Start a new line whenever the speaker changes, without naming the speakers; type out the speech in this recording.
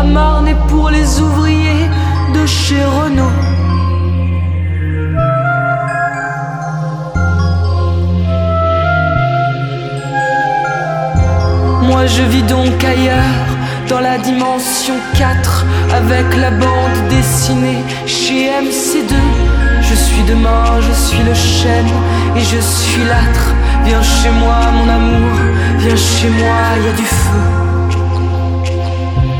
la Marne et pour les ouvriers de chez Renault. Moi je vis donc ailleurs, dans la dimension 4, avec la bande dessinée chez MC2. Je suis demain, je suis le chêne et je suis l'âtre. Viens chez moi mon amour, viens chez moi, y a du feu.